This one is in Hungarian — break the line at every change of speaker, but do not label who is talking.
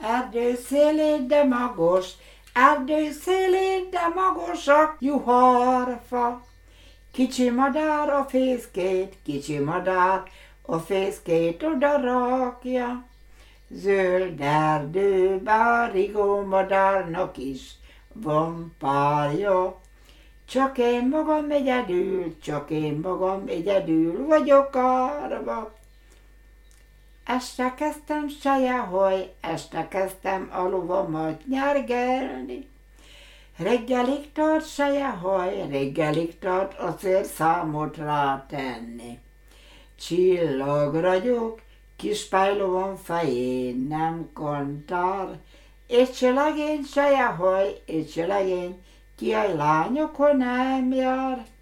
Erdő szélén, de magos, erdő szélén, de magos a juharfa. Kicsi madár a fészkét, kicsi madár a fészkét oda rakja. Zöld erdőben rigó madárnak is van párja. Csak én magam egyedül, csak én magam egyedül vagyok árva. Este kezdtem sejehoj, este kezdtem a lovamat nyergelni. Reggelig tart sejehoj, reggelig tart a célszámot rátenni. Csillag ragyog, kis pálylovam fején nem kantár, és csilagén sejehoj, és csilagén, ki a lányokon nem jár.